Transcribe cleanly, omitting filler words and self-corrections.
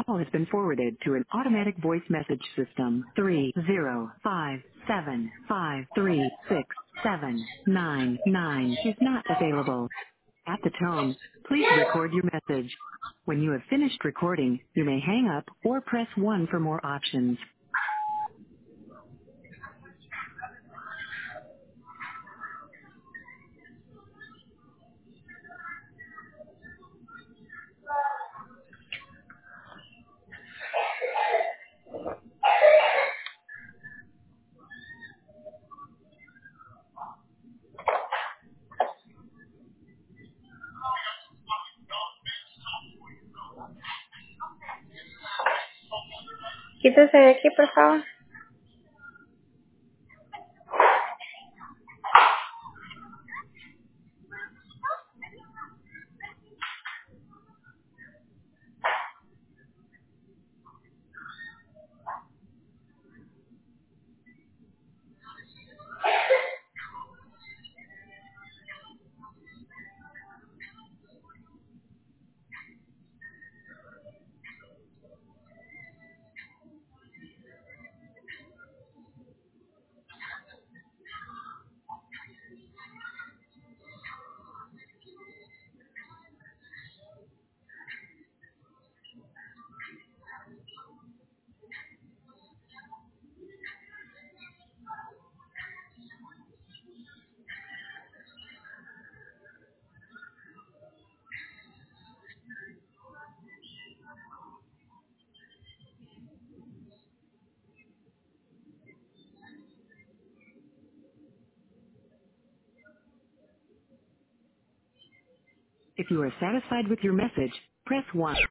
call has been forwarded to an automatic voice message system. 30575367799 is not available. At the tone, please record your message. When you have finished recording, you may hang up or press 1 for more options. Quítese de aquí, por favor. If you are satisfied with your message, press 1.